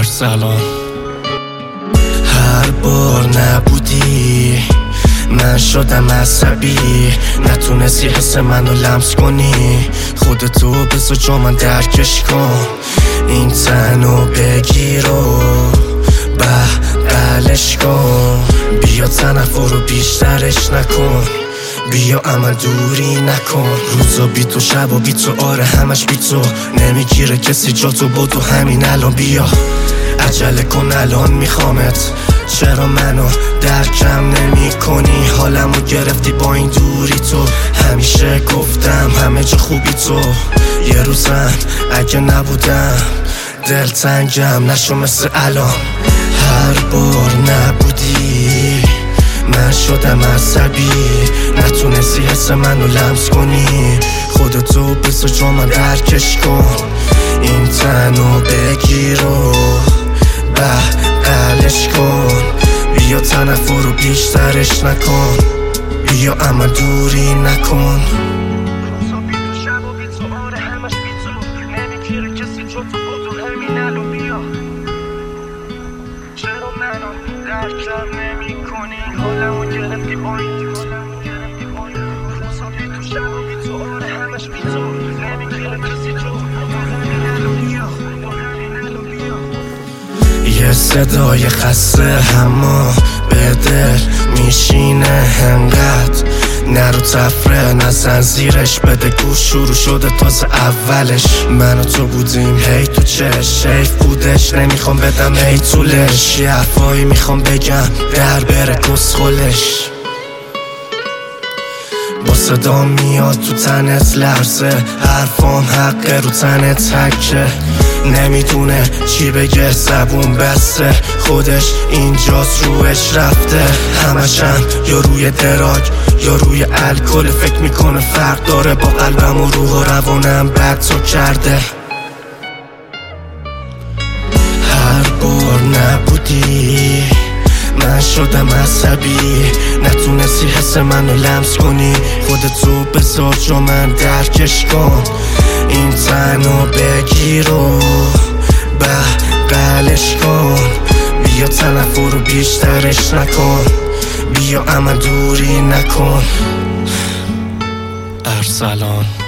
ارسلان. هر بار نبودی من شدم عصبی، نتونستی حس منو لمس کنی، خودتو بذار جا من درکش کن، این تنو بگیر و بغلش کن، بیا تنفر رو بیشترش نکن، بیا عمل دوری نکن، روزا بی تو شبا بی تو، آره همش بی تو، نمیگیره کسی جا تو، بدو همین الان بیا، عجله کن الان میخوامت، چرا منو درکم نمی کنی، حالمو گرفتی با این دوری تو، همیشه گفتم همه جا خوبی تو، یه روزم اگه نبودم دلتنگم نشو مثل الان، هر بار نبودی من شدم عصبی، نتونستی حس منو لمس کنی، خودتو بذار جا من درکش کن، این تنو بگیر و بغلش کن، بیا تنفر رو بیشترش نکن، بیا عمل دوری نکن. روزا بی تو شب و بی تو، آره همش بی تو، نمیگیره کسی جا تو، بدو همین الان بیا، چرا منو درکم نمی کنی، حالمو گرفتی با این روزا بی تو شب و بی تو، آره همش بی تو، نمیگیره کسی جا تو، بدو همین الان بیا. یه صدای خسته اما به دل میشینه هنقدر، نرو تفره نزن زیرش، بده گوش شروع شده تازه اولش، من و تو بودیم هی تو چش، حیف بودش نمیخوام بدم هی طولش، یه حرفایی میخوام بگم در بره کسخلش، با صدا میاد تو تنت لرزه، حرفام حقه رو تنت حکه، نمیدونه چی بگه زبون بسته، خودش اینجاست روش رفته، همشم یا روی دراگ یا روی الکل، فکر میکنه فرق داره با قلبم و روح و روانم بد تو کرده، هر بار نبودی من شدم عصبی، نتونستی حس منو لمس کنی، خودتو بذار جا من درکش کن، این تنو بگیر و بغلش کن، بیا تنفر رو بیشترش نکن، بیا عمل دوری نکن. ارسلان.